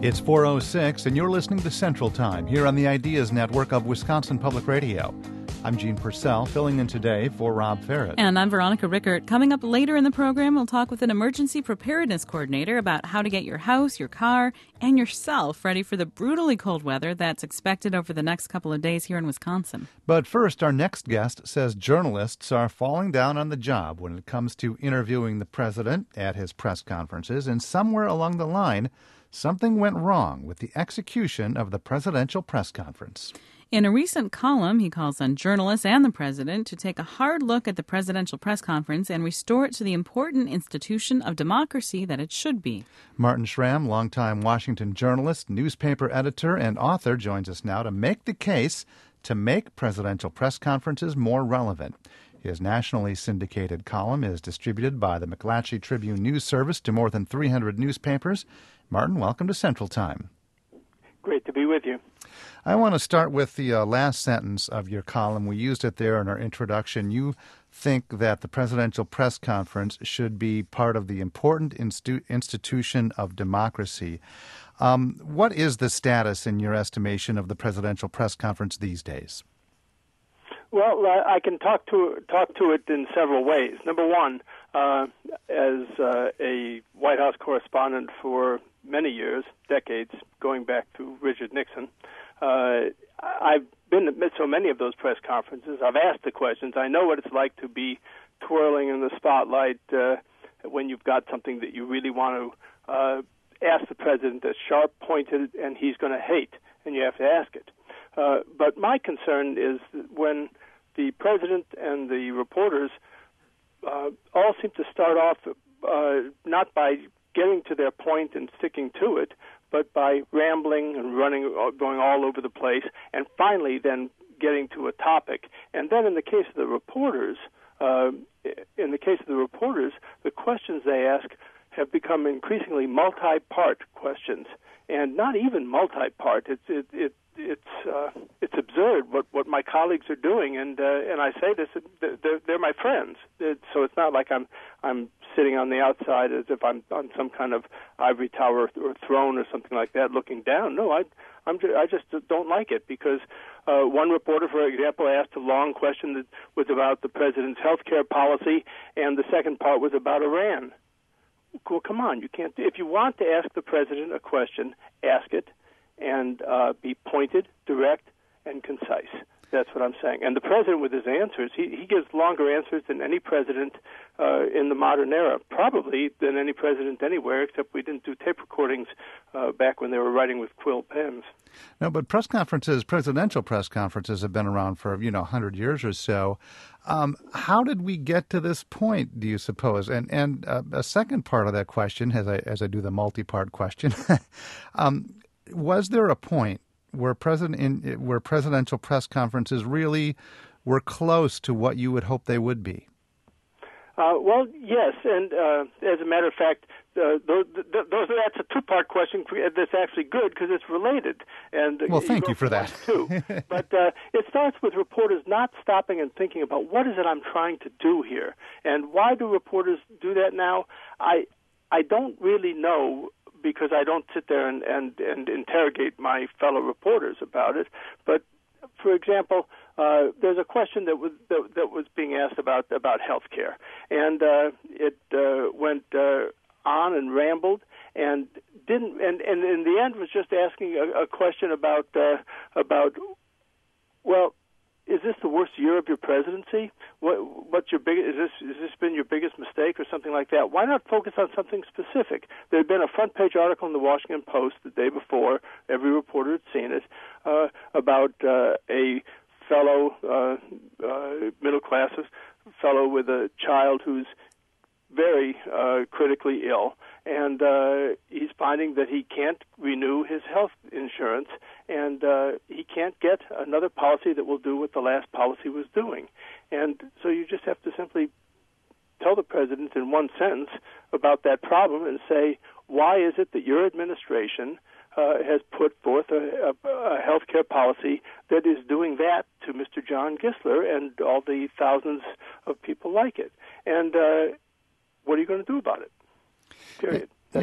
It's 4:06, and you're listening to Central Time here on the Ideas Network of Wisconsin Public Radio. I'm Gene Purcell, filling in today for Rob Ferret. And I'm Veronica Rickert. Coming up later in the program, we'll talk with an emergency preparedness coordinator about how to get your house, your car, and yourself ready for the brutally cold weather that's expected over the next couple of days here in Wisconsin. But first, our next guest says journalists are falling down on the job when it comes to interviewing the president at his press conferences, and somewhere along the line, something went wrong with the execution of the presidential press conference. In a recent column, he calls on journalists and the president to take a hard look at the presidential press conference and restore it to the important institution of democracy that it should be. Martin Schramm, longtime Washington journalist, newspaper editor, and author, joins us now to make the case to make presidential press conferences more relevant. His nationally syndicated column is distributed by the McClatchy Tribune News Service to more than 300 newspapers. Martin, welcome to Central Time. Great to be with you. I want to start with the last sentence of your column. We used it there in our introduction. You think that the presidential press conference should be part of the important institution of democracy. What is the status, in your estimation, of the presidential press conference these days? Well, I can talk to it in several ways. Number one, as a White House correspondent for many years, decades, going back to Richard Nixon, I've been at so many of those press conferences. I've asked the questions. I know what it's like to be twirling in the spotlight when you've got something that you really want to ask the president that's sharp-pointed and he's going to hate, and you have to ask it. But my concern is that when the president and the reporters all seem to start off not by getting to their point and sticking to it, but by rambling and going all over the place, and finally then getting to a topic. And then in the case of the reporters, the questions they ask have become increasingly multi-part questions, and not even multi-part. It's absurd what my colleagues are doing, and I say this, they're my friends. So it's not like I'm sitting on the outside as if I'm on some kind of ivory tower or throne or something like that, looking down. No, I just don't like it because one reporter, for example, asked a long question that was about the president's health care policy, and the second part was about Iran. Well, come on, you can't. If you want to ask the president a question, ask it, and be pointed, direct, and concise. That's what I'm saying. And the president, with his answers, he gives longer answers than any president in the modern era, probably than any president anywhere, except we didn't do tape recordings back when they were writing with quill pens. No, but presidential press conferences have been around for, 100 years or so. How did we get to this point, do you suppose? And a second part of that question, as I do the multi-part question, was there a point where presidential press conferences really were close to what you would hope they would be? Well, yes, and as a matter of fact, that's a two-part question that's actually good because it's related. And well, thank you for that. Too. But it starts with reporters not stopping and thinking about what is it I'm trying to do here, and why do reporters do that now? I don't really know, because I don't sit there and interrogate my fellow reporters about it. But, for example, there's a question that was being asked about health care, and it went on and rambled and didn't, and in the end was just asking a question about well, is this the worst year of your presidency? What's your biggest? Is this been your biggest mistake or something like that? Why not focus on something specific? There had been a front page article in the Washington Post the day before. Every reporter had seen it about a fellow middle class fellow with a child who's very critically ill, and he's finding that he can't renew his health insurance, and he can't get another policy that will do what the last policy was doing. And so you just have to simply tell the president in one sentence about that problem and say, why is it that your administration has put forth a health care policy that is doing that to Mr. John Gissler and all the thousands of people like it? And what are you going to do about it? Period. That's it.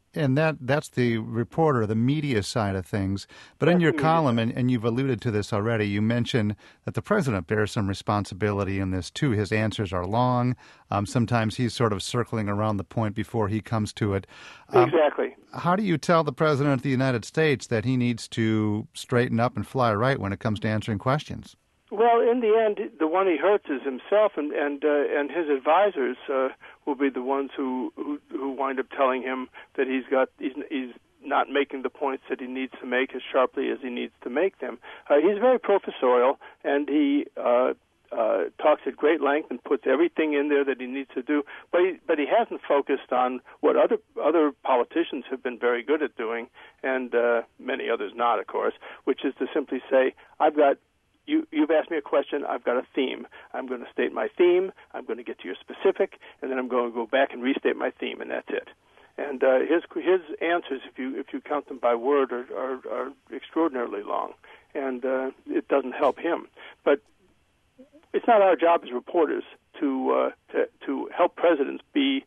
And that's the reporter, the media side of things. But in your column, and you've alluded to this already, you mentioned that the president bears some responsibility in this, too. His answers are long. Sometimes he's sort of circling around the point before he comes to it. Exactly. How do you tell the president of the United States that he needs to straighten up and fly right when it comes to answering questions? Well, in the end, the one he hurts is himself, and his advisors will be the ones who wind up telling him that he's not making the points that he needs to make as sharply as he needs to make them. He's very professorial, and he talks at great length and puts everything in there that he needs to do. But he hasn't focused on what other politicians have been very good at doing, and many others not, of course, which is to simply say, You've asked me a question. I've got a theme. I'm going to state my theme. I'm going to get to your specific, and then I'm going to go back and restate my theme, and that's it. And his answers, if you count them by word, are extraordinarily long, and it doesn't help him. But it's not our job as reporters to help presidents be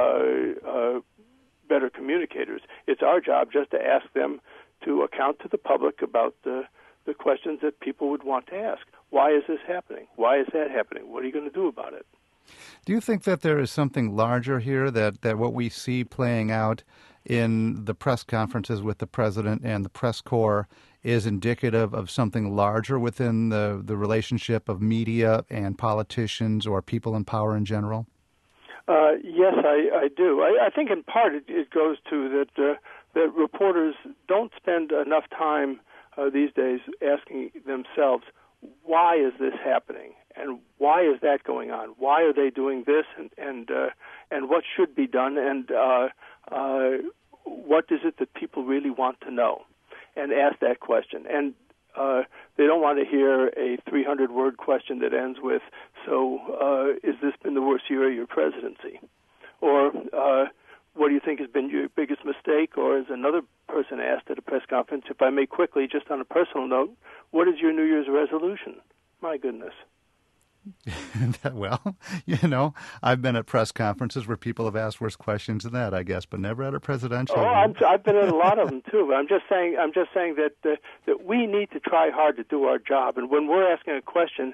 better communicators. It's our job just to ask them to account to the public about the questions that people would want to ask. Why is this happening? Why is that happening? What are you going to do about it? Do you think that there is something larger here, that what we see playing out in the press conferences with the president and the press corps is indicative of something larger within the relationship of media and politicians or people in power in general? Yes, I do. I think in part it goes to that reporters don't spend enough time these days asking themselves, why is this happening, and why is that going on? Why are they doing this, and what should be done, and what is it that people really want to know, and ask that question. And they don't want to hear a 300-word question that ends with, so has this been the worst year of your presidency? Or what do you think has been your biggest mistake? Or as another person asked at a press conference, if I may quickly, just on a personal note, what is your New Year's resolution? My goodness. Well, I've been at press conferences where people have asked worse questions than that, I guess, but never at a presidential. Oh, I've been at a lot of them too. But I'm just saying that we need to try hard to do our job, and when we're asking a question,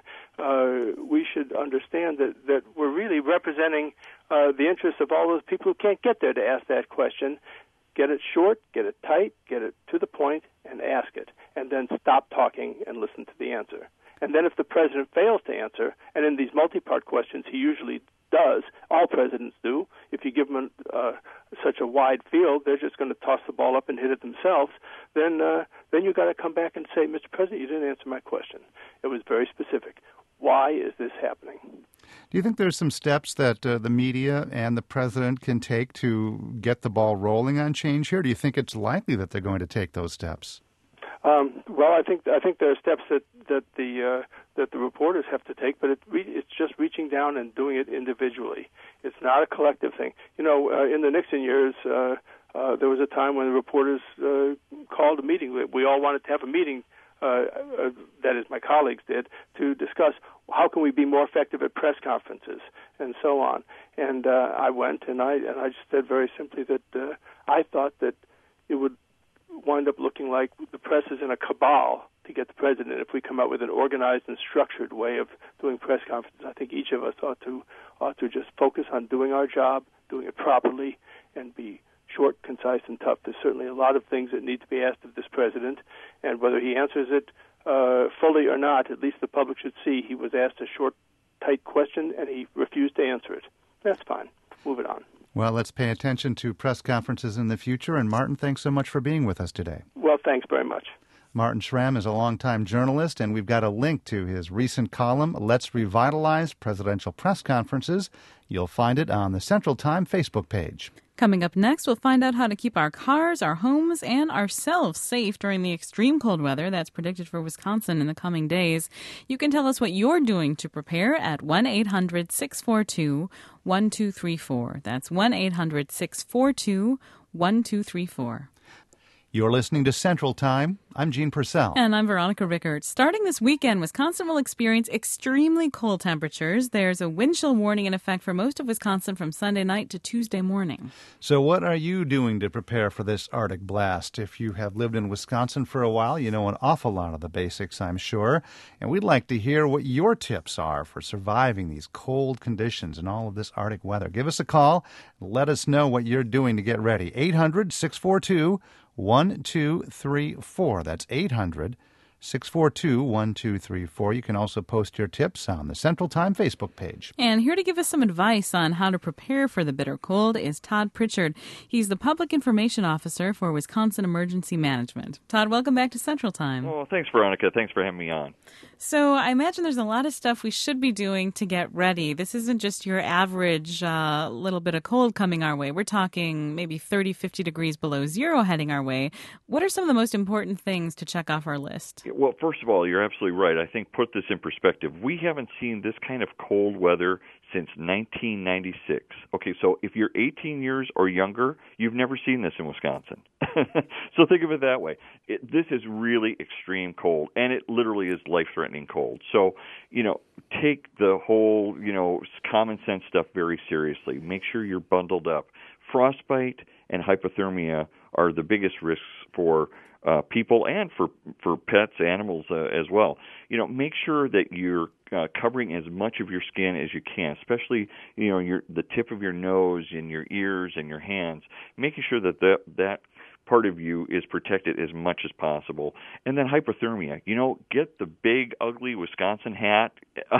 we should understand that we're really representing the interests of all those people who can't get there to ask that question. Get it short, get it tight, get it to the point, and ask it, and then stop talking and listen to the answer. And then if the president fails to answer, and in these multi-part questions he usually does, all presidents do, if you give them such a wide field, they're just going to toss the ball up and hit it themselves, then you've got to come back and say, Mr. President, you didn't answer my question. It was very specific. Why is this happening? Do you think there's some steps that the media and the president can take to get the ball rolling on change here? Do you think it's likely that they're going to take those steps? Well, I think there are steps that the reporters have to take, but it's just reaching down and doing it individually. It's not a collective thing. In the Nixon years, there was a time when the reporters called a meeting. We all wanted to have a meeting. That is, my colleagues did, to discuss how can we be more effective at press conferences and so on. And I went and I just said very simply that I thought that it would wind up looking like the press is in a cabal to get the president. If we come up with an organized and structured way of doing press conferences, I think each of us ought to just focus on doing our job, doing it properly, and be short, concise, and tough. There's certainly a lot of things that need to be asked of this president, and whether he answers it fully or not, at least the public should see he was asked a short, tight question, and he refused to answer it. That's fine. Move it on. Well, let's pay attention to press conferences in the future. And Martin, thanks so much for being with us today. Well, thanks very much. Martin Schramm is a longtime journalist, and we've got a link to his recent column, Let's Revitalize Presidential Press Conferences. You'll find it on the Central Time Facebook page. Coming up next, we'll find out how to keep our cars, our homes, and ourselves safe during the extreme cold weather that's predicted for Wisconsin in the coming days. You can tell us what you're doing to prepare at 1-800-642-1234. That's 1-800-642-1234. You're listening to Central Time. I'm Gene Purcell. And I'm Veronica Rickert. Starting this weekend, Wisconsin will experience extremely cold temperatures. There's a wind chill warning in effect for most of Wisconsin from Sunday night to Tuesday morning. So what are you doing to prepare for this Arctic blast? If you have lived in Wisconsin for a while, you know an awful lot of the basics, I'm sure. And we'd like to hear what your tips are for surviving these cold conditions and all of this Arctic weather. Give us a call. Let us know what you're doing to get ready. 800-642-1234. That's 800-642-1234. You can also post your tips on the Central Time Facebook page. And here to give us some advice on how to prepare for the bitter cold is Todd Pritchard. He's the Public Information Officer for Wisconsin Emergency Management. Todd, welcome back to Central Time. Well, thanks, Veronica. Thanks for having me on. So I imagine there's a lot of stuff we should be doing to get ready. This isn't just your average little bit of cold coming our way. We're talking maybe 30, 50 degrees below zero heading our way. What are some of the most important things to check off our list? Well, first of all, you're absolutely right. I think put this in perspective. We haven't seen this kind of cold weather since 1996. Okay, so if you're 18 years or younger, you've never seen this in Wisconsin. So think of it that way. This is really extreme cold, and it literally is life-threatening cold. So, take the whole, common sense stuff very seriously. Make sure you're bundled up. Frostbite and hypothermia are the biggest risks for people and for pets, animals as well. Make sure that you're covering as much of your skin as you can, especially the tip of your nose and your ears and your hands. Making sure that part of you is protected as much as possible. And then hypothermia. Get the big, ugly Wisconsin hat.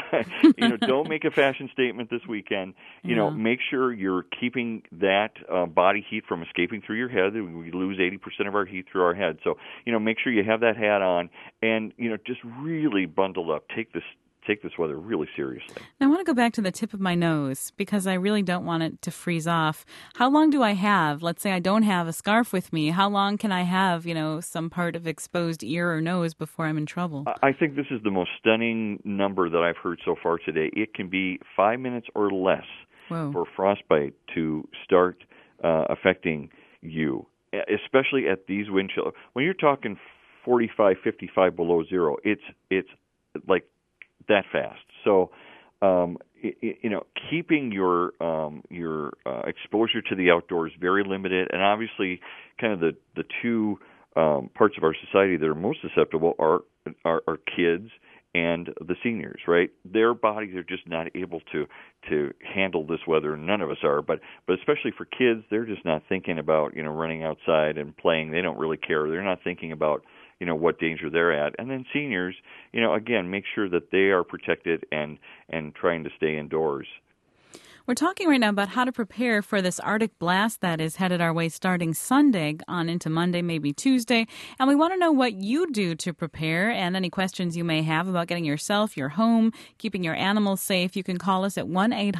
Don't make a fashion statement this weekend. Make sure you're keeping that body heat from escaping through your head. We lose 80% of our heat through our head. So, make sure you have that hat on and, just really bundle up. Take this weather really seriously. Now, I want to go back to the tip of my nose because I really don't want it to freeze off. How long do I have? Let's say I don't have a scarf with me. How long can I have, some part of exposed ear or nose before I'm in trouble? I think this is the most stunning number that I've heard so far today. It can be 5 minutes or less for frostbite to start affecting you, especially at these wind chill. When you're talking 45, 55 below zero, it's like that fast. So, keeping your exposure to the outdoors very limited, and obviously, kind of the two parts of our society that are most susceptible are kids and the seniors. Right, their bodies are just not able to handle this weather. None of us are, but especially for kids, they're just not thinking about running outside and playing. They don't really care. They're not thinking about what danger they're at. And then seniors, again, make sure that they are protected and trying to stay indoors. We're talking right now about how to prepare for this Arctic blast that is headed our way starting Sunday on into Monday, maybe Tuesday. And we want to know what you do to prepare and any questions you may have about getting yourself, your home, keeping your animals safe. You can call us at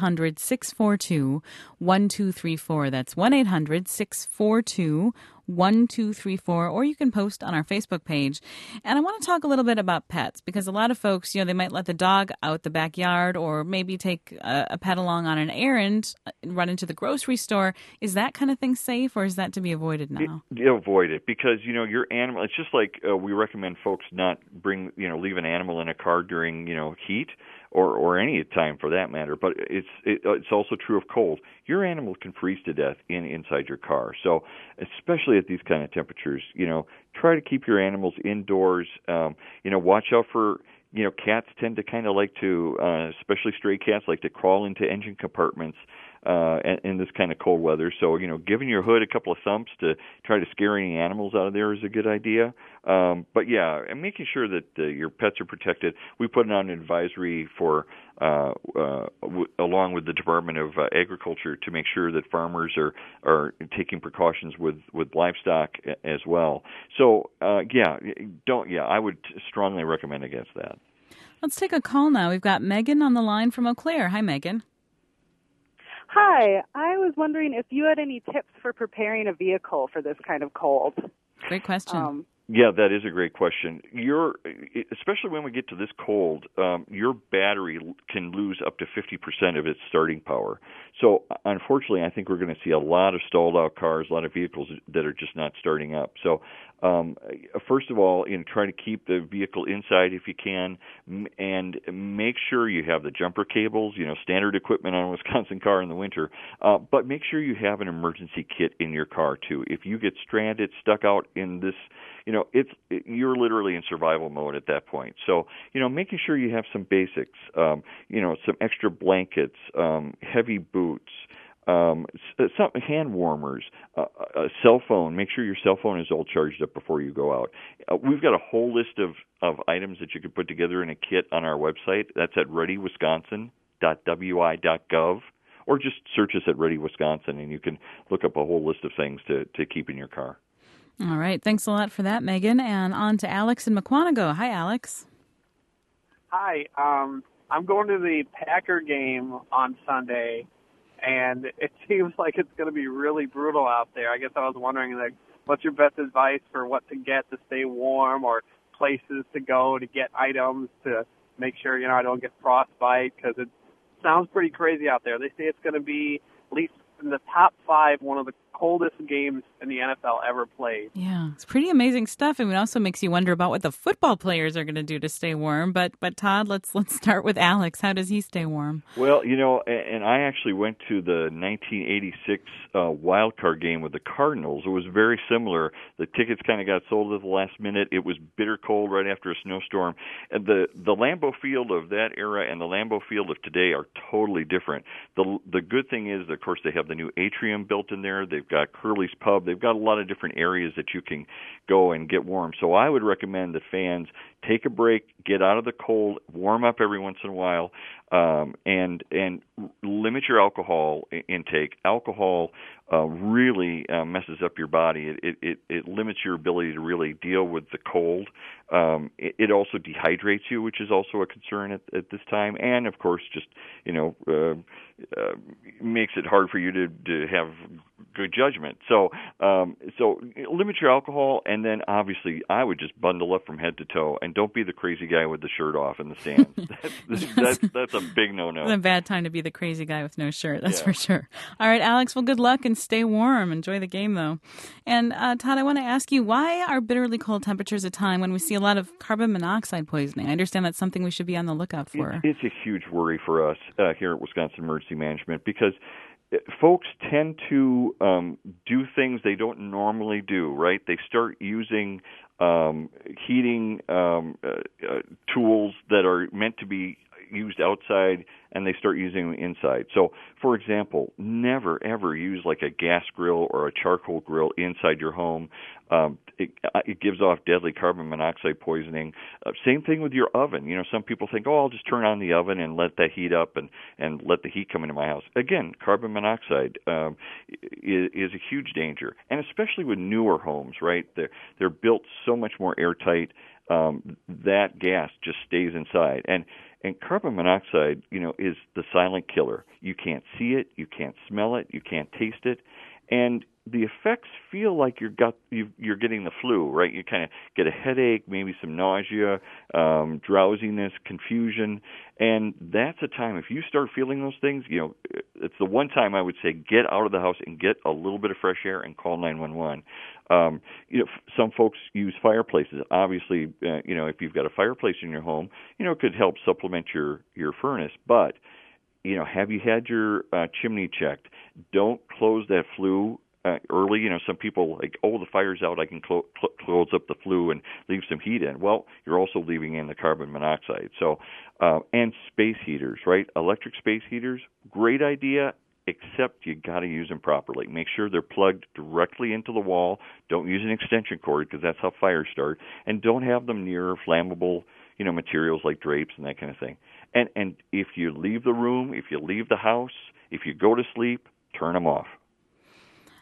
1-800-642-1234. That's 1-800-642-1234. 1234, or you can post on our Facebook page. And I want to talk a little bit about pets because a lot of folks, they might let the dog out the backyard or maybe take a pet along on an errand, run into the grocery store. Is that kind of thing safe, or is that to be avoided now? Avoid it because, your animal, it's just like we recommend folks not leave an animal in a car during, heat or any time for that matter. But it's also true of cold. Your animal can freeze to death inside your car. So especially at these kind of temperatures, try to keep your animals indoors. Watch out for, cats tend to kind of like to, especially stray cats, like to crawl into engine compartments in this kind of cold weather. So, giving your hood a couple of thumps to try to scare any animals out of there is a good idea. But yeah, and making sure that your pets are protected. We put out an advisory for, along with the Department of Agriculture, to make sure that farmers are taking precautions with livestock as well. So, I would strongly recommend against that. Let's take a call now. We've got Megan on the line from Eau Claire. Hi, Megan. Hi. I was wondering if you had any tips for preparing a vehicle for this kind of cold. Great question. Yeah, that is a great question. Especially when we get to this cold, your battery can lose up to 50% of its starting power. So, unfortunately, I think we're going to see a lot of stalled-out cars, a lot of vehicles that are just not starting up. So, first of all, try to keep the vehicle inside if you can, and make sure you have the jumper cables, standard equipment on a Wisconsin car in the winter, but make sure you have an emergency kit in your car, too. If you get stranded, stuck out in this, you're literally in survival mode at that point. So, making sure you have some basics, some extra blankets, heavy boots, some hand warmers, a cell phone. Make sure your cell phone is all charged up before you go out. We've got a whole list of items that you can put together in a kit on our website. That's at readywisconsin.wi.gov. Or just search us at Ready Wisconsin, and you can look up a whole list of things to keep in your car. All right. Thanks a lot for that, Megan. And on to Alex in Mukwonago. Hi, Alex. Hi. I'm going to the Packer game on Sunday, and it seems like it's going to be really brutal out there. I guess I was wondering, what's your best advice for what to get to stay warm, or places to go to get items to make sure, I don't get frostbite, because it sounds pretty crazy out there. They say it's going to be, at least in the top 5, one of the coldest games in the NFL ever played. Yeah, it's pretty amazing stuff. I mean, it also makes you wonder about what the football players are going to do to stay warm. But Todd, let's start with Alex. How does he stay warm? Well, and I actually went to the 1986 wild card game with the Cardinals. It was very similar. The tickets kind of got sold at the last minute. It was bitter cold right after a snowstorm. And the Lambeau Field of that era and the Lambeau Field of today are totally different. The good thing is, of course, they have the new atrium built in there. They've got Curly's Pub. They've got a lot of different areas that you can go and get warm. So I would recommend that fans take a break, get out of the cold, warm up every once in a while, and limit your alcohol intake. Alcohol really messes up your body. It limits your ability to really deal with the cold. It also dehydrates you, which is also a concern at this time, and of course, just makes it hard for you to have good judgment. So limit your alcohol, and then obviously I would just bundle up from head to toe, and don't be the crazy guy with the shirt off in the stands. That's a big no-no. It's a bad time to be the crazy guy with no shirt, that's for sure. All right, Alex, well, good luck and stay warm. Enjoy the game, though. And Todd, I want to ask you, why are bitterly cold temperatures a time when we see a lot of carbon monoxide poisoning? I understand that's something we should be on the lookout for. It's a huge worry for us here at Wisconsin Emergency Management, because folks tend to do things they don't normally do, right? They start using heating tools that are meant to be used outside, and they start using them inside. So, for example, never, ever use like a gas grill or a charcoal grill inside your home. It gives off deadly carbon monoxide poisoning. Same thing with your oven. Some people think, I'll just turn on the oven and let that heat up and let the heat come into my house. Again, carbon monoxide is a huge danger, and especially with newer homes, right? They're built so much more airtight. That gas just stays inside. And carbon monoxide, is the silent killer. You can't see it, you can't smell it, you can't taste it, and the effects feel like you're getting the flu, right? You kind of get a headache, maybe some nausea, drowsiness, confusion, and that's a time, if you start feeling those things, it's the one time I would say get out of the house and get a little bit of fresh air and call 911. Some folks use fireplaces. Obviously, if you've got a fireplace in your home, it could help supplement your furnace, but have you had your chimney checked? Don't close that flue early. Some people the fire's out, I can close up the flue and leave some heat in. Well, you're also leaving in the carbon monoxide. So, and space heaters, right? Electric space heaters, great idea, except you got to use them properly. Make sure they're plugged directly into the wall. Don't use an extension cord, because that's how fires start. And don't have them near flammable, materials like drapes and that kind of thing. And if you leave the room, if you leave the house, if you go to sleep, turn them off.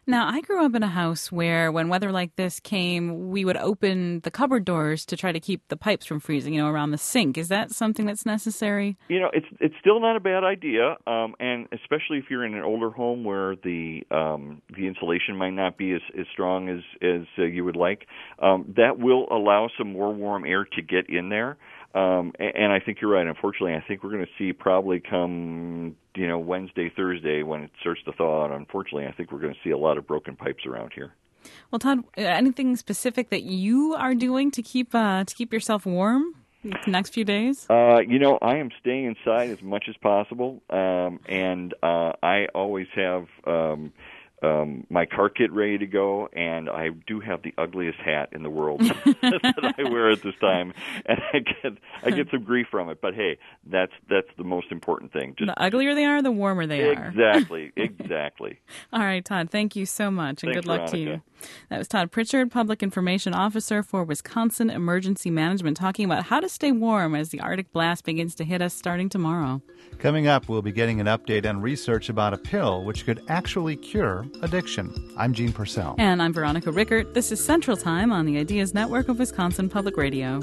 Now, I grew up in a house where when weather like this came, we would open the cupboard doors to try to keep the pipes from freezing, around the sink. Is that something that's necessary? It's still not a bad idea, and especially if you're in an older home where the insulation might not be as strong as you would like. That will allow some more warm air to get in there. And I think you're right. Unfortunately, I think we're going to see probably come, Wednesday, Thursday when it starts to thaw out. Unfortunately, I think we're going to see a lot of broken pipes around here. Well, Todd, anything specific that you are doing to keep yourself warm the next few days? I am staying inside as much as possible, and I always have my car kit ready to go, and I do have the ugliest hat in the world that I wear at this time, and I get some grief from it. But hey, that's the most important thing. Just, the uglier they are, the warmer they are. Exactly. All right, Todd, thank you so much, and Thanks, good luck Veronica. to you. That was Todd Pritchard, Public Information Officer for Wisconsin Emergency Management, talking about how to stay warm as the Arctic blast begins to hit us starting tomorrow. Coming up, we'll be getting an update on research about a pill which could actually cure addiction. I'm Gene Purcell. And I'm Veronica Rickert. This is Central Time on the Ideas Network of Wisconsin Public Radio.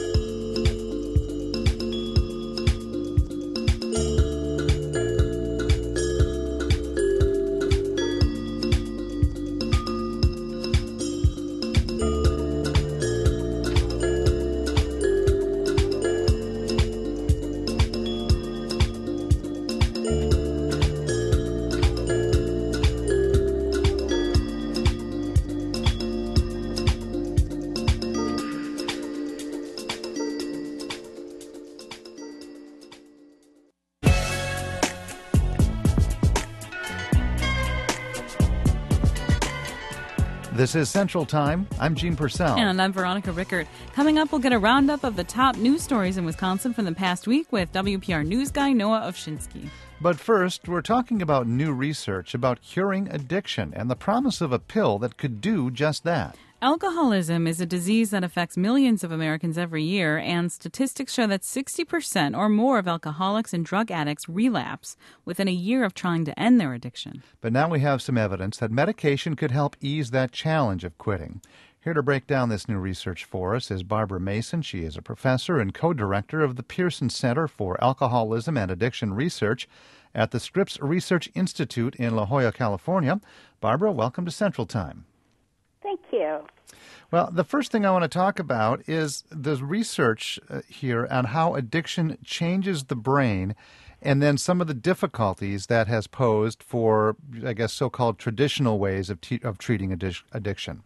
This is Central Time. I'm Gene Purcell. And I'm Veronica Rickert. Coming up, we'll get a roundup of the top news stories in Wisconsin from the past week with WPR News Guy Noah Ovshinsky. But first, we're talking about new research about curing addiction and the promise of a pill that could do just that. Alcoholism is a disease that affects millions of Americans every year, and statistics show that 60% or more of alcoholics and drug addicts relapse within a year of trying to end their addiction. But now we have some evidence that medication could help ease that challenge of quitting. Here to break down this new research for us is Barbara Mason. She is a professor and co-director of the Pearson Center for Alcoholism and Addiction Research at the Scripps Research Institute in La Jolla, California. Barbara, welcome to Central Time. Thank you. Well, the first thing I want to talk about is the research here on how addiction changes the brain and then some of the difficulties that has posed for, I guess, so-called traditional ways of treating addiction.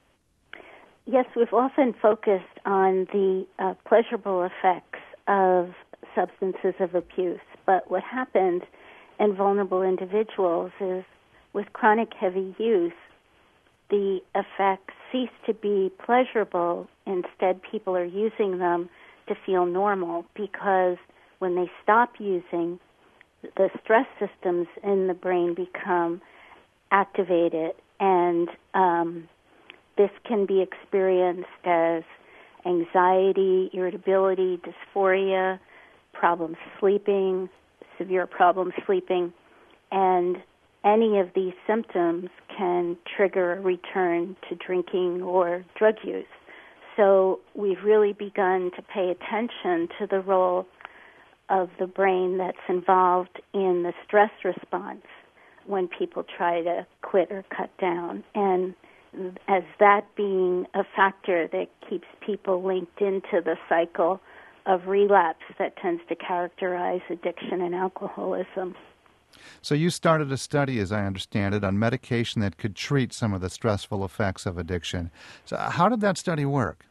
Yes, we've often focused on the pleasurable effects of substances of abuse, but what happens in vulnerable individuals is with chronic heavy use, the effects cease to be pleasurable. Instead, people are using them to feel normal because when they stop using, the stress systems in the brain become activated, and this can be experienced as anxiety, irritability, dysphoria, problems sleeping, severe problems sleeping, and any of these symptoms can trigger a return to drinking or drug use. So we've really begun to pay attention to the role of the brain that's involved in the stress response when people try to quit or cut down. And as that being a factor that keeps people linked into the cycle of relapse that tends to characterize addiction and alcoholism. So you started a study, as I understand it, on medication that could treat some of the stressful effects of addiction. So how did that study work?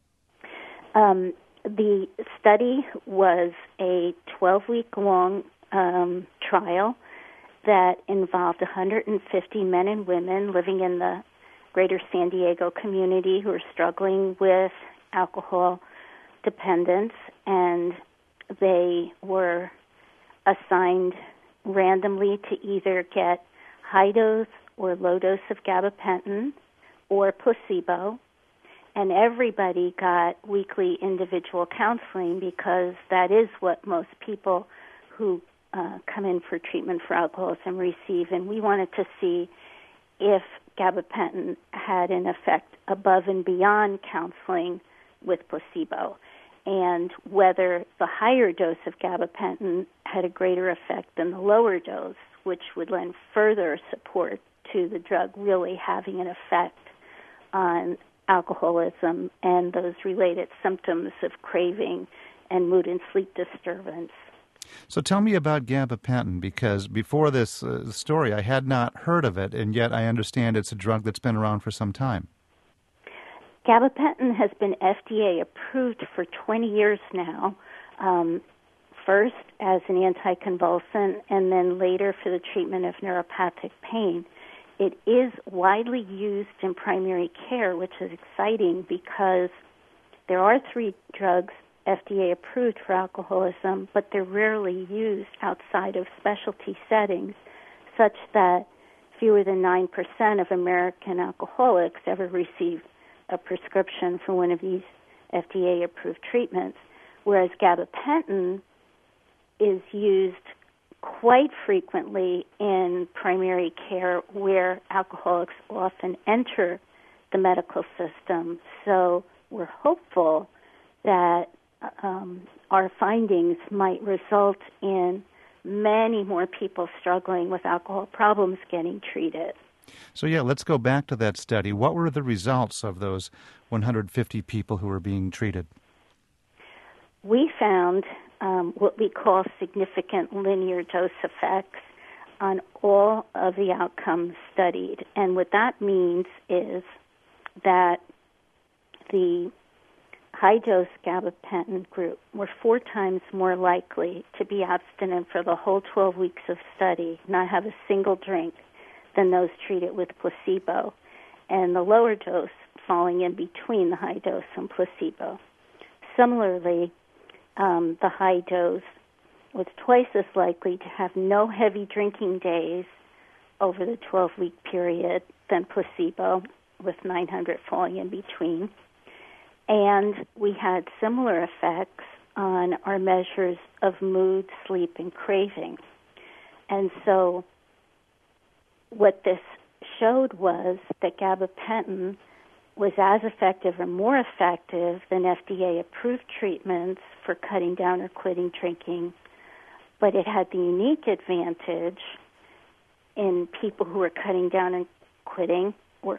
The study was a 12-week-long trial that involved 150 men and women living in the greater San Diego community who are struggling with alcohol dependence, and they were assigned randomly to either get high dose or low dose of gabapentin or placebo, and everybody got weekly individual counseling because that is what most people who come in for treatment for alcoholism receive, and we wanted to see if gabapentin had an effect above and beyond counseling with placebo, and whether the higher dose of gabapentin had a greater effect than the lower dose, which would lend further support to the drug really having an effect on alcoholism and those related symptoms of craving and mood and sleep disturbance. So tell me about gabapentin, because before this story I had not heard of it, and yet I understand it's a drug that's been around for some time. Gabapentin has been FDA approved for 20 years now, first as an anticonvulsant and then later for the treatment of neuropathic pain. It is widely used in primary care, which is exciting because there are 3 drugs FDA approved for alcoholism, but they're rarely used outside of specialty settings, such that fewer than 9% of American alcoholics ever receive a prescription for one of these FDA-approved treatments, whereas gabapentin is used quite frequently in primary care where alcoholics often enter the medical system. So we're hopeful that our findings might result in many more people struggling with alcohol problems getting treated. So let's go back to that study. What were the results of those 150 people who were being treated? We found what we call significant linear dose effects on all of the outcomes studied. And what that means is that the high-dose gabapentin group were 4 times more likely to be abstinent for the whole 12 weeks of study, not have a single drink, than those treated with placebo, and the lower dose falling in between the high dose and placebo. Similarly, the high dose was twice as likely to have no heavy drinking days over the 12-week period than placebo, with 900 falling in between. And we had similar effects on our measures of mood, sleep, and craving. And so what this showed was that gabapentin was as effective or more effective than FDA-approved treatments for cutting down or quitting drinking, but it had the unique advantage in people who were cutting down and quitting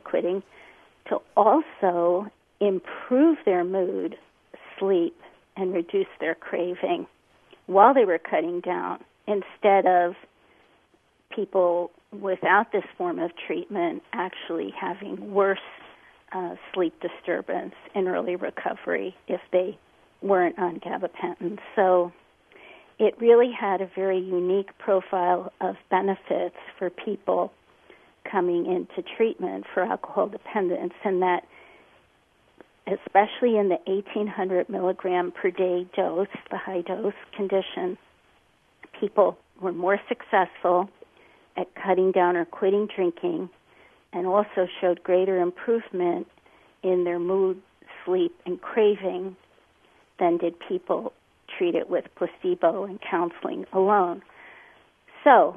to also improve their mood, sleep, and reduce their craving while they were cutting down, instead of people without this form of treatment actually having worse sleep disturbance in early recovery if they weren't on gabapentin. So it really had a very unique profile of benefits for people coming into treatment for alcohol dependence, and that especially in the 1,800 milligram per day dose, the high dose condition, people were more successful at cutting down or quitting drinking, and also showed greater improvement in their mood, sleep, and craving than did people treated with placebo and counseling alone. So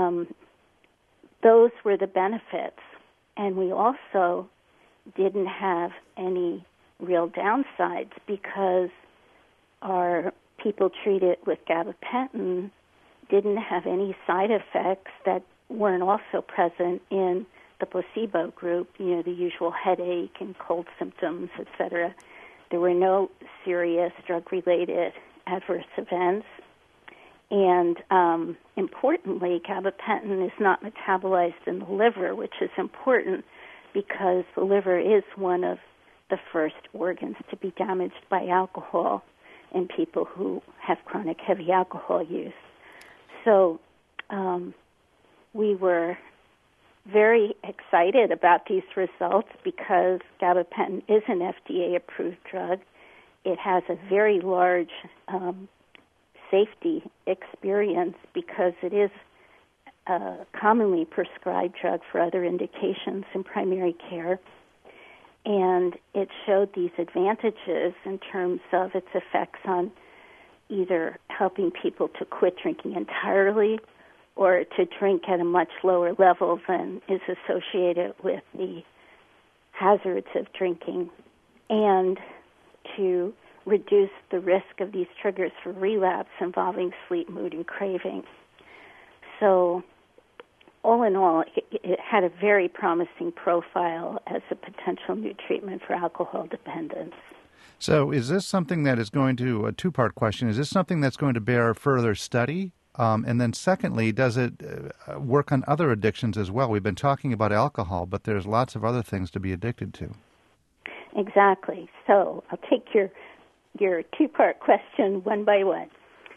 those were the benefits, and we also didn't have any real downsides because our people treated with gabapentin didn't have any side effects that weren't also present in the placebo group, the usual headache and cold symptoms, etc. There were no serious drug-related adverse events. And importantly, gabapentin is not metabolized in the liver, which is important because the liver is one of the first organs to be damaged by alcohol in people who have chronic heavy alcohol use. So we were very excited about these results because gabapentin is an FDA-approved drug. It has a very large safety experience because it is a commonly prescribed drug for other indications in primary care. And it showed these advantages in terms of its effects on either helping people to quit drinking entirely or to drink at a much lower level than is associated with the hazards of drinking, and to reduce the risk of these triggers for relapse involving sleep, mood, and craving. So all in all, it had a very promising profile as a potential new treatment for alcohol dependence. So is this something that is going to, a two-part question, is this something that's going to bear further study? And then secondly, does it work on other addictions as well? We've been talking about alcohol, but there's lots of other things to be addicted to. Exactly. So I'll take your two-part question one by one.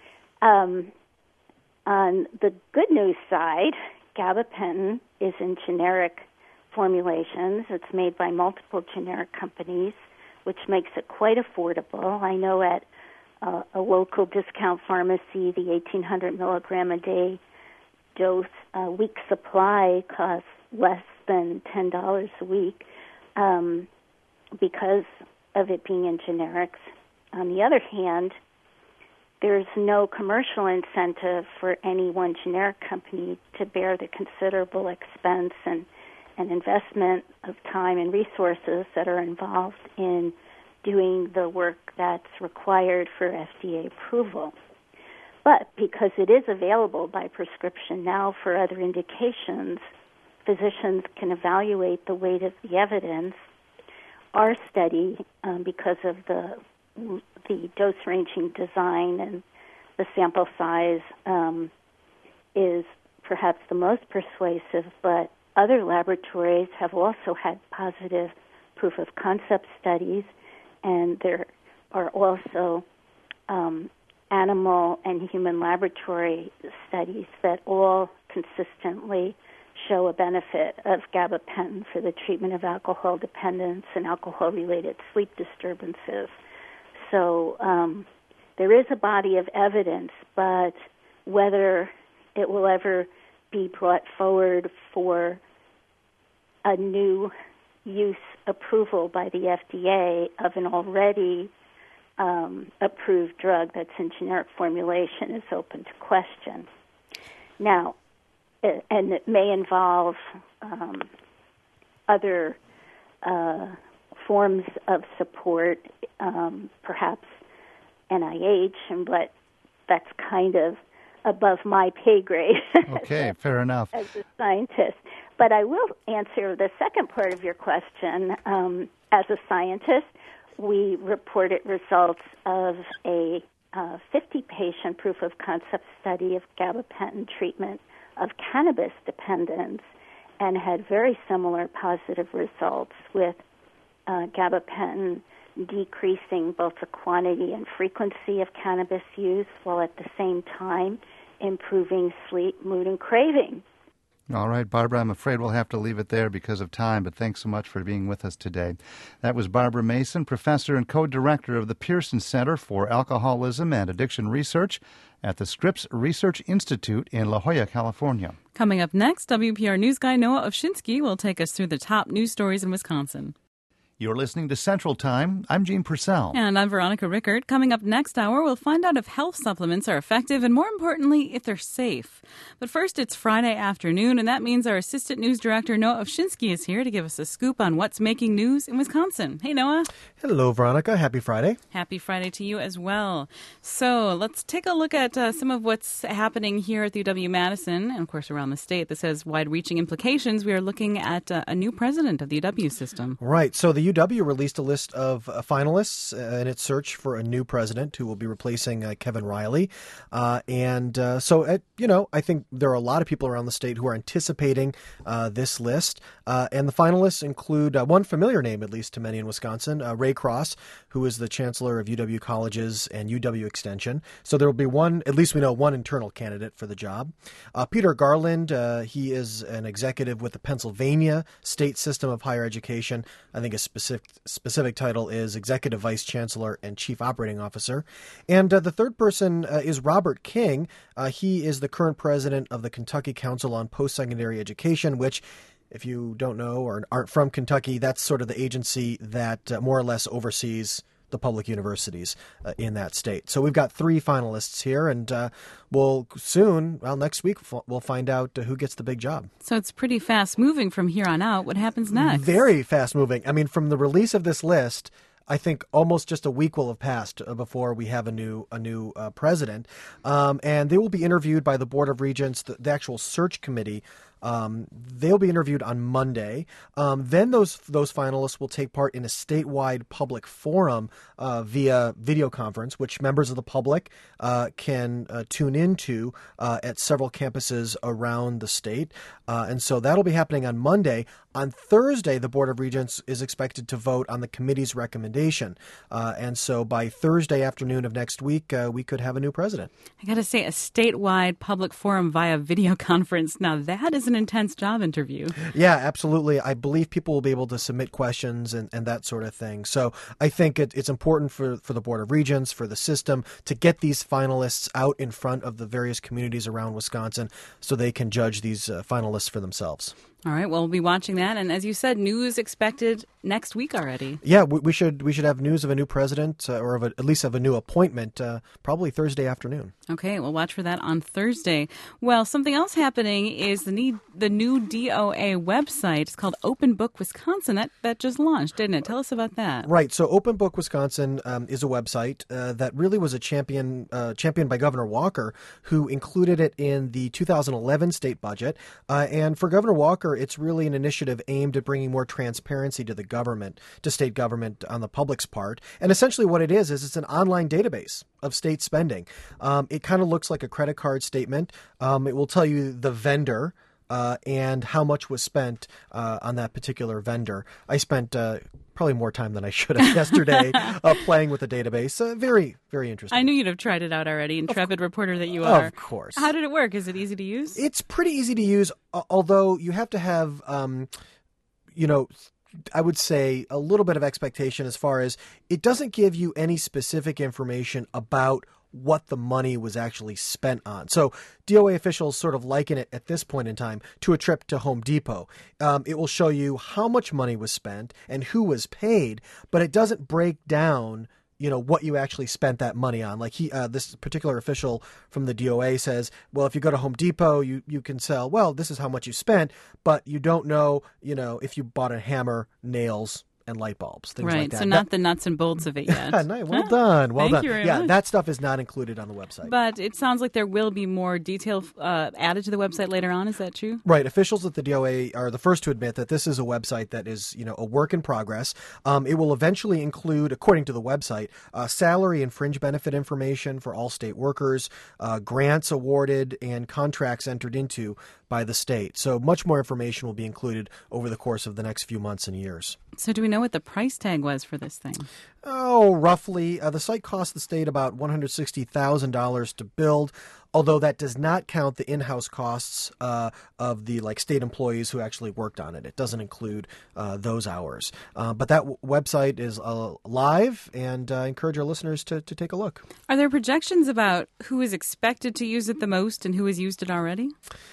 On the good news side, gabapentin is in generic formulations. It's made by multiple generic companies, which makes it quite affordable. I know at a local discount pharmacy, the 1,800 milligram a day dose week supply costs less than $10 a week because of it being in generics. On the other hand, there's no commercial incentive for any one generic company to bear the considerable expense and investment of time and resources that are involved in doing the work that's required for FDA approval. But because it is available by prescription now for other indications, physicians can evaluate the weight of the evidence. Our study, because of the dose-ranging design and the sample size, is perhaps the most persuasive, but other laboratories have also had positive proof-of-concept studies, and there are also animal and human laboratory studies that all consistently show a benefit of gabapentin for the treatment of alcohol dependence and alcohol-related sleep disturbances. So there is a body of evidence, but whether it will ever be brought forward for a new use approval by the FDA of an already approved drug that's in generic formulation is open to question. Now, and it may involve other forms of support, perhaps NIH, but that's kind of above my pay grade. Okay, fair enough. As a scientist. But I will answer the second part of your question. As a scientist, we reported results of a 50-patient proof-of-concept study of gabapentin treatment of cannabis dependence and had very similar positive results with gabapentin decreasing both the quantity and frequency of cannabis use while at the same time improving sleep, mood, and craving. All right, Barbara, I'm afraid we'll have to leave it there because of time, but thanks so much for being with us today. That was Barbara Mason, professor and co-director of the Pearson Center for Alcoholism and Addiction Research at the Scripps Research Institute in La Jolla, California. Coming up next, WPR news guy Noah Ovshinsky will take us through the top news stories in Wisconsin. You're listening to Central Time. I'm Gene Purcell. And I'm Veronica Rickert. Coming up next hour, we'll find out if health supplements are effective and, more importantly, if they're safe. But first, it's Friday afternoon, and that means our assistant news director, Noah Ovshinsky, is here to give us a scoop on what's making news in Wisconsin. Hey, Noah. Hello, Veronica. Happy Friday. Happy Friday to you as well. So let's take a look at some of what's happening here at the UW-Madison and, of course, around the state. This has wide-reaching implications. We are looking at a new president of the UW system. Right. So the UW released a list of finalists in its search for a new president who will be replacing Kevin Riley. I think there are a lot of people around the state who are anticipating this list. And the finalists include one familiar name, at least to many in Wisconsin, Ray Cross, who is the chancellor of UW Colleges and UW Extension. So there will be one, at least we know, one internal candidate for the job. Peter Garland, he is an executive with the Pennsylvania State System of Higher Education. I think a specific title is Executive Vice Chancellor and Chief Operating Officer. And the third person is Robert King. He is the current president of the Kentucky Council on Post-Secondary Education, which, if you don't know or aren't from Kentucky, that's sort of the agency that more or less oversees the public universities in that state. So we've got 3 finalists here, and next week, we'll find out who gets the big job. So it's pretty fast moving from here on out. What happens next? Very fast moving. I mean, from the release of this list, I think almost just a week will have passed before we have a new president, and they will be interviewed by the Board of Regents, the actual search committee. They'll be interviewed on Monday. Then those finalists will take part in a statewide public forum via video conference, which members of the public can tune into at several campuses around the state. And so that'll be happening on Monday. On Thursday, the Board of Regents is expected to vote on the committee's recommendation. And so by Thursday afternoon of next week, we could have a new president. I got to say, a statewide public forum via video conference. Now, that is an intense job interview. Yeah, absolutely. I believe people will be able to submit questions and that sort of thing. So I think it's important for the Board of Regents, for the system, to get these finalists out in front of the various communities around Wisconsin so they can judge these finalists for themselves. All right. Well, we'll be watching that. And as you said, news expected next week already. Yeah, we should have news of a new president or at least of a new appointment probably Thursday afternoon. Okay. We'll watch for that on Thursday. Well, something else happening is the new DOA website. It's called Open Book Wisconsin. That just launched, didn't it? Tell us about that. Right. So Open Book Wisconsin is a website that really was a championed by Governor Walker, who included it in the 2011 state budget. And for Governor Walker, it's really an initiative aimed at bringing more transparency to state government on the public's part. And essentially what it is it's an online database of state spending. It kind of looks like a credit card statement. It will tell you the vendor and how much was spent on that particular vendor. I spent probably more time than I should have yesterday playing with the database. Very, very interesting. I knew you'd have tried it out already, intrepid reporter that you are. Of course. How did it work? Is it easy to use? It's pretty easy to use, although you have to have, I would say a little bit of expectation as far as it doesn't give you any specific information about what the money was actually spent on. So DOA officials sort of liken it at this point in time to a trip to Home Depot. It will show you how much money was spent and who was paid, but it doesn't break down what you actually spent that money on. Like this particular official from the DOA says, well, if you go to Home Depot, you can sell, well, this is how much you spent, but you don't know, if you bought a hammer, nails, and light bulbs, things like that. Right, so not the nuts and bolts of it yet. Well done. Well Thank done. You very much. much. That stuff is not included on the website. But it sounds like there will be more detail added to the website later on. Is that true? Right. Officials at the DOA are the first to admit that this is a website that is, a work in progress. It will eventually include, according to the website, salary and fringe benefit information for all state workers, grants awarded, and contracts entered into by the state. So much more information will be included over the course of the next few months and years. So do we know what the price tag was for this thing? Oh, roughly. The site cost the state about $160,000 to build, although that does not count the in-house costs of the state employees who actually worked on it. It doesn't include those hours. But that website is live, and I encourage our listeners to take a look. Are there projections about who is expected to use it the most and who has used it already?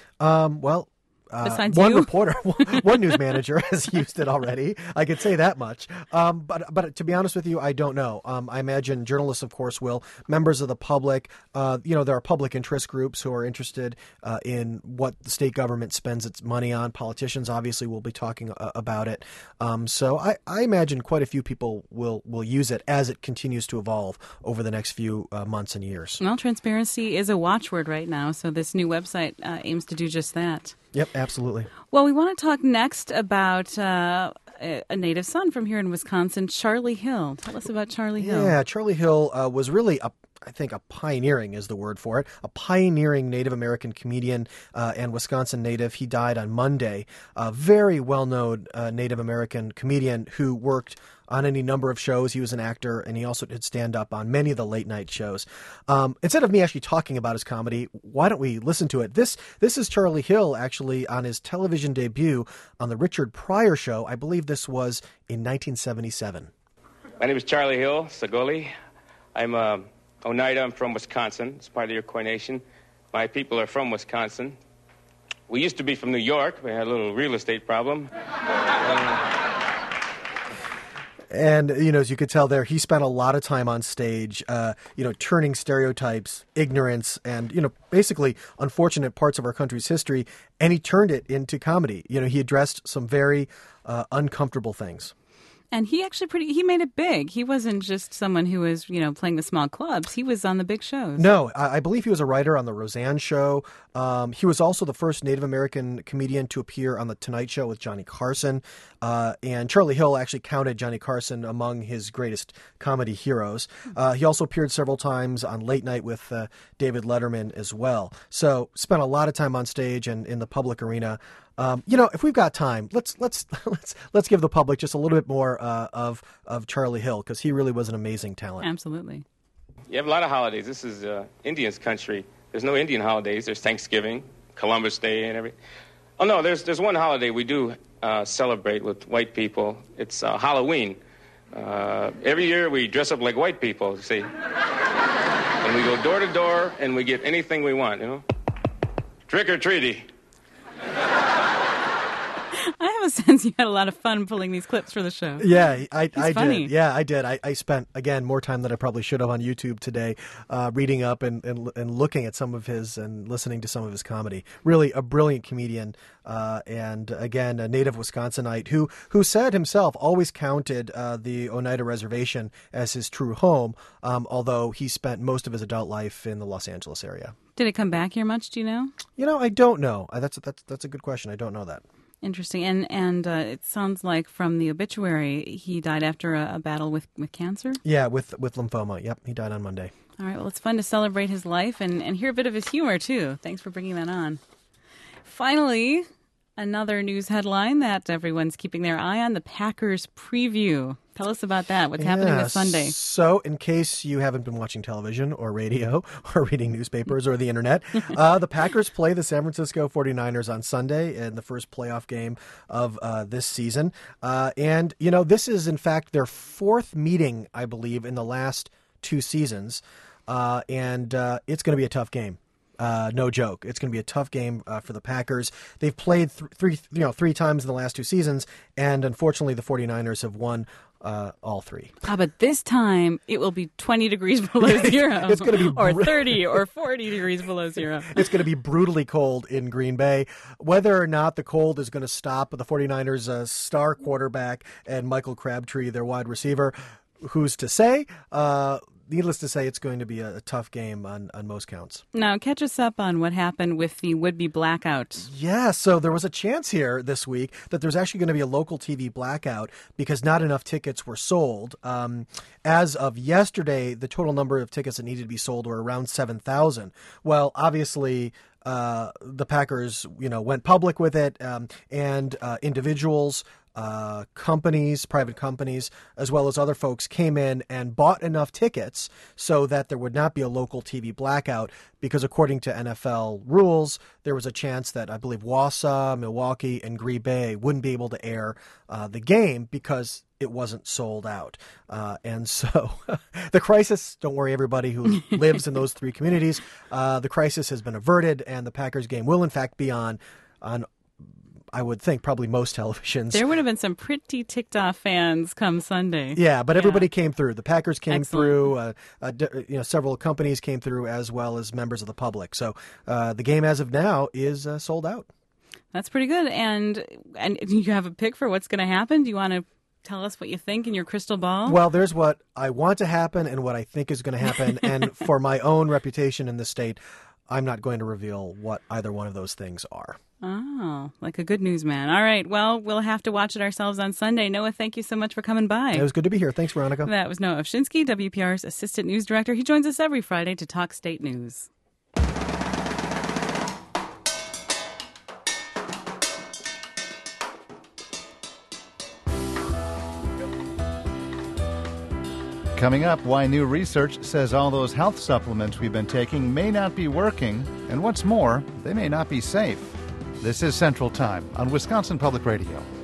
Besides one you? reporter, one news manager has used it already. I could say that much. But to be honest with you, I don't know. I imagine journalists, of course, will. Members of the public, there are public interest groups who are interested in what the state government spends its money on. Politicians, obviously, will be talking about it. So I imagine quite a few people will use it as it continues to evolve over the next few months and years. Well, transparency is a watchword right now, so this new website aims to do just that. Yep, absolutely. Well, we want to talk next about a native son from here in Wisconsin, Charlie Hill. Tell us about Charlie Hill. Yeah, Charlie Hill was really I think a pioneering is the word for it, a pioneering Native American comedian and Wisconsin native. He died on Monday. A very well-known Native American comedian who worked on any number of shows. He was an actor, and he also did stand-up on many of the late-night shows. Instead of me actually talking about his comedy, why don't we listen to it? This is Charlie Hill, actually, on his television debut on the Richard Pryor Show. I believe this was in 1977. My name is Charlie Hill, Sagoli. I'm Oneida. I'm from Wisconsin. It's part of the Iroquois Nation. My people are from Wisconsin. We used to be from New York. We had a little real estate problem. And, as you could tell there, he spent a lot of time on stage, turning stereotypes, ignorance, and, basically unfortunate parts of our country's history, and he turned it into comedy. He addressed some very uncomfortable things. And he actually he made it big. He wasn't just someone who was, playing the small clubs. He was on the big shows. No, I believe he was a writer on The Roseanne Show. He was also the first Native American comedian to appear on The Tonight Show with Johnny Carson. And Charlie Hill actually counted Johnny Carson among his greatest comedy heroes. He also appeared several times on Late Night with David Letterman as well. So spent a lot of time on stage and in the public arena. If we've got time, let's give the public just a little bit more of Charlie Hill, because he really was an amazing talent. Absolutely. You have a lot of holidays. This is Indians' country. There's no Indian holidays. There's Thanksgiving, Columbus Day, and everything. Oh no, there's one holiday we do celebrate with white people. It's Halloween. Every year we dress up like white people, see, and we go door to door and we get anything we want. Trick or treaty. I have a sense you had a lot of fun pulling these clips for the show. Yeah, I funny. did. Yeah, I did. I spent, again, more time than I probably should have on YouTube today, reading up and looking at some of his and listening to some of his comedy. Really a brilliant comedian, and again, a native Wisconsinite who said himself always counted the Oneida Reservation as his true home, although he spent most of his adult life in the Los Angeles area. Did it come back here much? Do you know? I don't know. That's a good question. I don't know that. Interesting. And it sounds like from the obituary, he died after a battle with cancer? Yeah, with lymphoma. Yep, he died on Monday. All right, well, it's fun to celebrate his life and hear a bit of his humor, too. Thanks for bringing that on. Finally, another news headline that everyone's keeping their eye on, the Packers preview. Tell us about that. What's happening this Sunday? So, in case you haven't been watching television or radio or reading newspapers or the internet, the Packers play the San Francisco 49ers on Sunday in the first playoff game of this season. And, this is, in fact, their fourth meeting, I believe, in the last 2 seasons. And it's going to be a tough game. No joke. It's going to be a tough game for the Packers. They've played three times in the last 2 seasons, and unfortunately the 49ers have won all 3. But this time it will be 20 degrees below zero. It's going to be or 30 or 40 degrees below zero. It's going to be brutally cold in Green Bay. Whether or not the cold is going to stop the 49ers' star quarterback and Michael Crabtree, their wide receiver, who's to say? Needless to say, it's going to be a tough game on most counts. Now, catch us up on what happened with the would-be blackout. Yeah, so there was a chance here this week that there's actually going to be a local TV blackout because not enough tickets were sold. As of yesterday, the total number of tickets that needed to be sold were around 7,000. Well, obviously, the Packers, went public with it, and individuals, companies, private companies, as well as other folks came in and bought enough tickets so that there would not be a local TV blackout because according to NFL rules, there was a chance that I believe Wausau, Milwaukee, and Green Bay wouldn't be able to air the game because it wasn't sold out. And so the crisis, don't worry everybody who lives in those 3 communities, the crisis has been averted and the Packers game will in fact be on I would think probably most televisions. There would have been some pretty ticked off fans come Sunday. Yeah, but everybody came through. The Packers came through. Several companies came through as well as members of the public. So the game as of now is sold out. That's pretty good. And you have a pick for what's going to happen? Do you want to tell us what you think in your crystal ball? Well, there's what I want to happen and what I think is going to happen. And for my own reputation in the state, I'm not going to reveal what either one of those things are. Oh, like a good newsman. All right. Well, we'll have to watch it ourselves on Sunday. Noah, thank you so much for coming by. It was good to be here. Thanks, Veronica. That was Noah Ovshinsky, WPR's Assistant News Director. He joins us every Friday to talk state news. Coming up, why new research says all those health supplements we've been taking may not be working, and what's more, they may not be safe. This is Central Time on Wisconsin Public Radio.